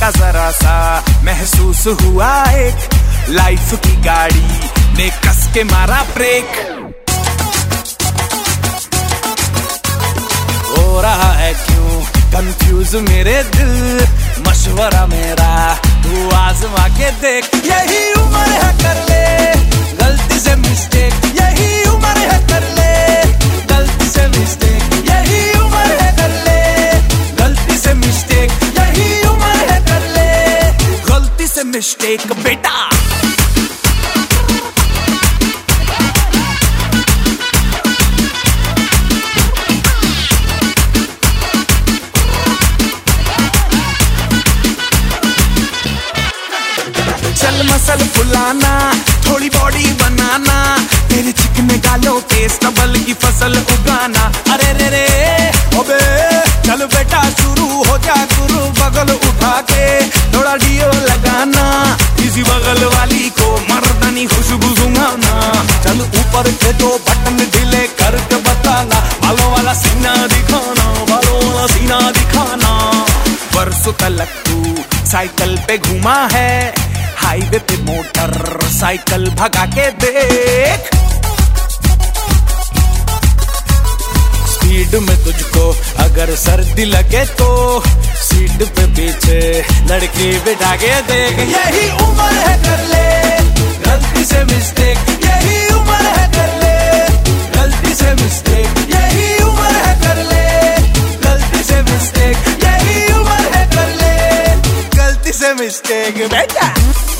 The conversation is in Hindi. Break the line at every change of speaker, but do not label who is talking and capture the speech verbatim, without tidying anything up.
जरा सा महसूस हुआ एक लाइफ की गाड़ी ने कस के मारा ब्रेक। हो रहा है क्यों कंफ्यूज मेरे दिल, मशवरा मेरा तू आजमा के देख। यही उम्र है कर ले गलती से मिस्टेक, यही उम्र है कर ले गलती से मिस्टेक, यही उम्र है कर ले गलती से मिस्टेक, यही उम्र है कर ले गलती से मिस्टेक बेटा। चल मसल फुलाना, थोड़ी बॉडी बनाना, तेरे चिकने गालों पे स्टबल की फसल उगाना। अरे रे रे ओबे चल बेटा शुरू हो जा गुरु, बगल उठा के थोड़ा डियो लगाना, किसी बगल वाली को मर्दानी खुशबू सुंघाना। चल ऊपर के दो बटन ढीले करके बताना, बालों वाला सीना दिखाना, बालों वाला सीना दिखाना। बरसों तक तू साइकिल पे घूमा है, हाईवे पे मोटर साइकिल भगा के देख। स्पीड में तुझको अगर सर्दी लगे तो सीट पे पीछे लड़की बिठा के देख। यही उम्र है कर ले गलती से मिस्टेक, यही उम्र है कर ले गलती से मिस्टेक, यही उम्र है कर ले गलती से मिस्टेक, यही उम्र है कर ले गलती से मिस्टेक बेटा।